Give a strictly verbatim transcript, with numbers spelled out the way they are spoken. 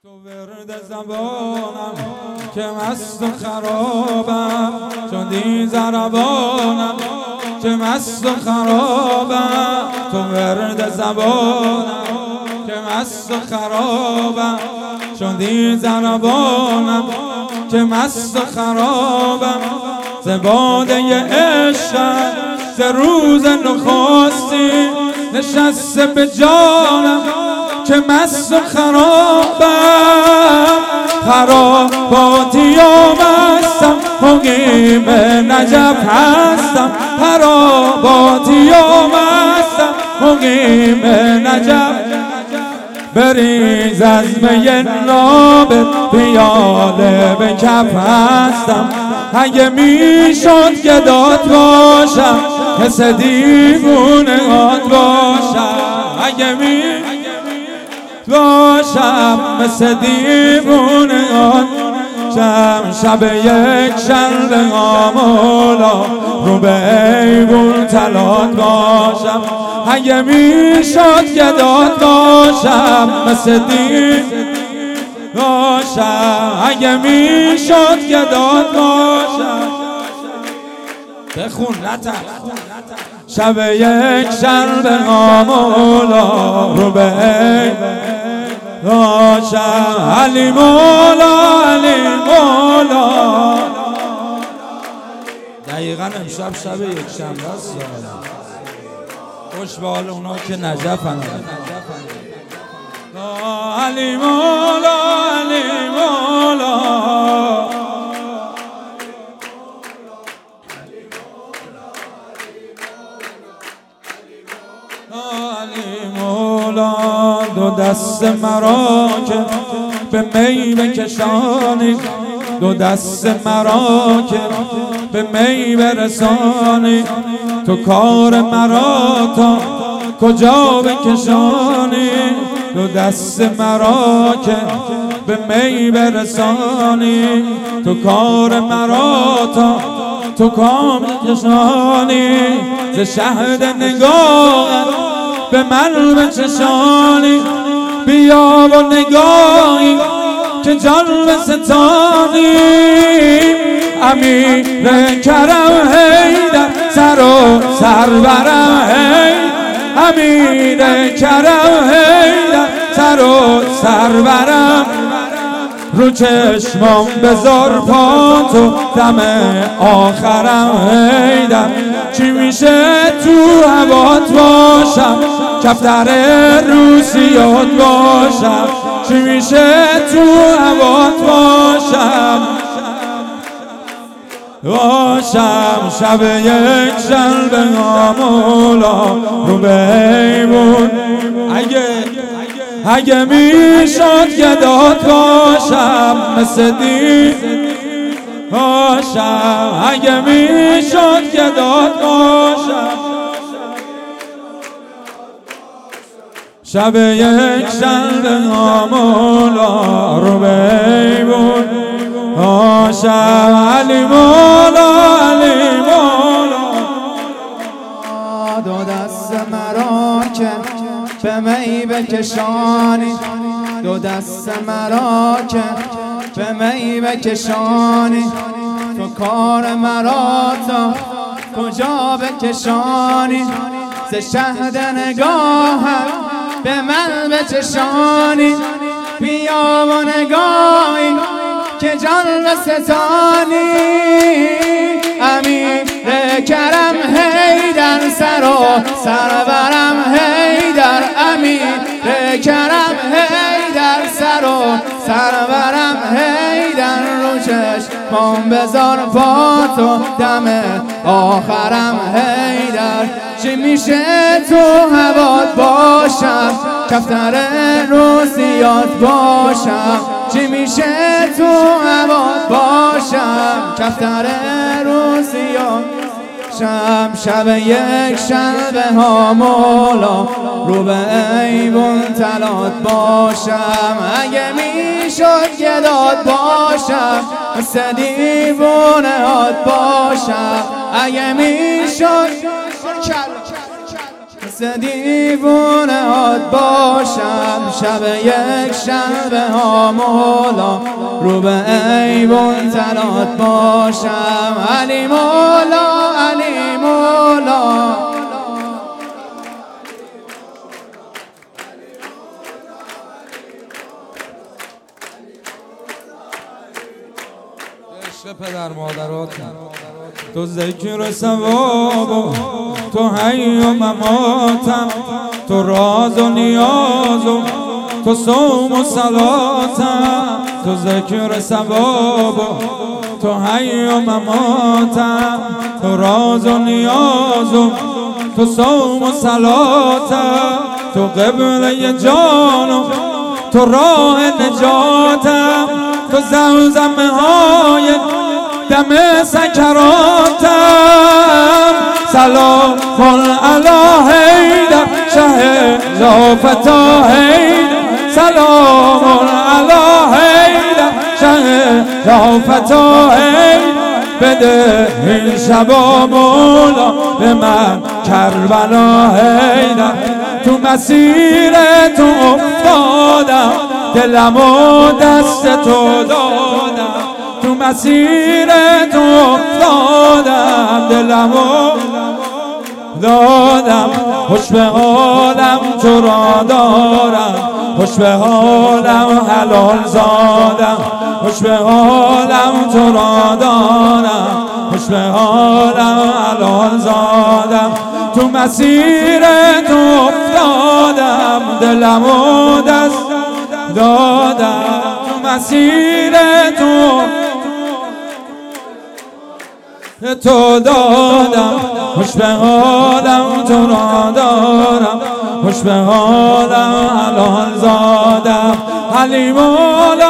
تو ورد زبانم که مست و خرابم، چون دی زربانم که مست و خرابم. تو ورد زبانم که مست و خرابم، چون دی زربانم که مست و خرابم. ز باده عشقم ز روز نخستی نشسته به جانم که مست و خرابم. خراباتی آمستم مقیم نجف هستم، خراباتی آمستم مقیم نجف. بریز از می ناب پیاله به کف هستم. اگه میشد که داد باشم حس دیوونه آد باشم، اگه می باشم مثل دیوونه آن شم. شب یک شنبه آمولا رو به ایوون تلات باشم. اگه میشد که داد باشم مثل دیو باشم، اگه میشد که داد باشم. بخون نتر. شب یک شنبه آمولا رو به باشم. علی مولا علی مولا. دقیقا امشب شب یک شنبه است. خوش به حال اونا که نجفن. علی مولا علی مولا. علی مولا دو دست مرا که به می بکشانی، دو دست مرا که به می برسانی. تو کار مرا تا کجا بکشانی، دو دست مرا که به می برسانی. تو کار مرا تا تو کام کشانی. ز شهد نگاهت به من بچشانی، بیا و نگاهی که جان بستانی. امیر کرم حیدر سر و سر برم حیدر، امیر کرم حیدر سر و سر برم. رو چشمام بذار پاتو دم آخرم حیدر. چی میشه تو هوات باشم کفتر روسیات باشم، چی میشه تو هوات باشم باشم. شب یک شنبه آمولا رو به ایوون. اگه اگه میشد که داد باشم مثل دی باشم، اگه میشد که داد باشم. شب یک شنبه آمولا رو به ایوون باشم. علی مولا علی مولا. دو دست مرا که به می بکشانی، دو دست مرا که به می بکشانی. تو کار مرا تا کجا بکشانی، ز شهد نگاهت به من بچشانی. بیا و نگاهی که جان بستانی. امیر کرم حیدر سر و سر برم حیدر، امیر کرم حیدر سر و سر برم حیدر. رو چشمام بذار پاتو دم آخرم حیدر. چی میشه تو هوات باشم کفتر روسیات باشم، چی میشه تو هوات باشم کفتر روسیات شم. شب یک شنبه ها مولا رو به ایوون تلات باشم. اگه میشد که داد باشم مثل دیوونه آد باشم، اگه میشد مثل دیوونه هات باشم شب یک شنبه ها مولا رو به ایوان تلات باشم علی مولا علی مولا عشق پدر مادرات تو ذکر ثواب تو حی و مماتم تو راز و نیاز و تو صوم و صلاتم تو ذکر ثواب تو حی و مماتم تو راز و نیاز و تو صوم و صلاتم تو قبله جان و تو راه نجاتم تو زمزمه های دم سکراتم سلام علی حیدر شه زافتا حیدر سلام علی حیدر شه زافتا حیدر بده این شبا مولا به من کربلا حیدر تو مسیر تو افتادم دلم و دست تو دادم تو مسیر تو افتادم دلم و دادم خوش به حالم تو را دارم خوش به حالم حلال زادم خوش به حالم تو را دارم خوش به حالم حلال زادم تو مسیر تو افتادم دلم و دست دادم تو مسیر تو تو دادم خوش به حالم تو را دارم خوش به حالم حلال زادم علی مولا